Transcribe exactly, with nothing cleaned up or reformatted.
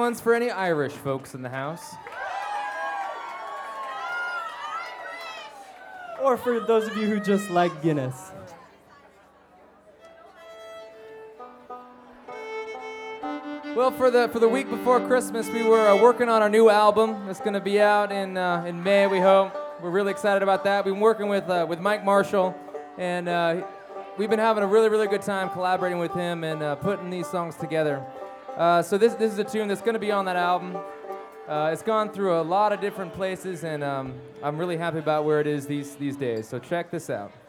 one's for any Irish folks in the house. Or for those of you who just like Guinness. Well, for the for the week before Christmas, we were uh, working on our new album. It's going to be out in uh, in May, we hope. We're really excited about that. We've been working with uh, with Mike Marshall, and uh, we've been having a really really good time collaborating with him and uh, putting these songs together. Uh, so this this is a tune that's going to be on that album. Uh, it's gone through a lot of different places, and um, I'm really happy about where it is these these days. So check this out.